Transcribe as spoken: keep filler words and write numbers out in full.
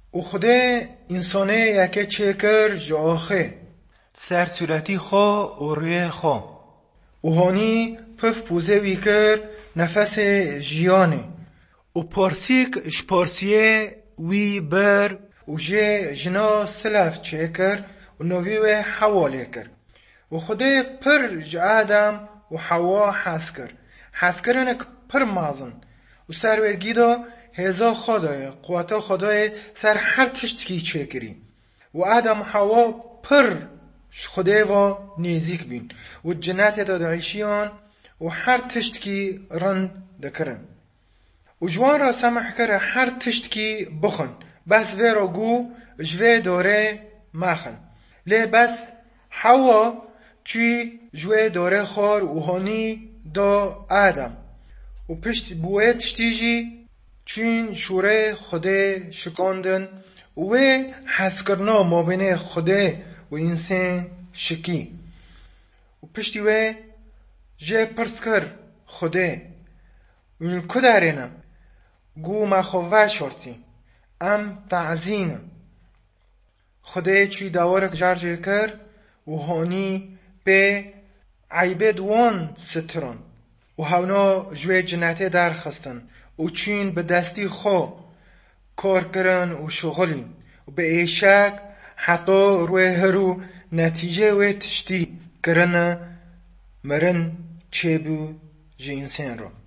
و خدا انسانه یکی چکر جاخه سر صورتی خو و روی خو و هانی پف پوزه ویکر نفس جیانه و پارسیک شپارسیه وی بر و جه جنا سلف چکر و نویوه حواله کر و خدا پر جه آدم و حوا حس کر حس کرنک پر مازن و سر و گیدا هزا خدای قوتا خدای سر هر تشتکی چکری و آدم و حوا پر خدای و نیزیک بین و جنت دادعیشیان و هر تشتکی رند دکرن و جوان را سمح کر هر تشتکی بخن بس وی را گو جوی داره مخن لی بس حوا چی جوی داره خار و هانی دا آدم و پشت بوه تشتیجی چین شوره خدا شکاندن و حس کرنا ما بین خدا و انسان شکی و پشتی و جه پرس کر خدا و کدارینم گو ما خواه شورتی ام تعزینه خدا چی داورک جارجه کر و هانی به عیبه دوان ستران و هاونا جوی جنته در خستن و چین به دستی خو کار کرن و شغلین و به ایشک حتی روی هرو نتیجه و تشتی کرن مرن چه بو جی انسان را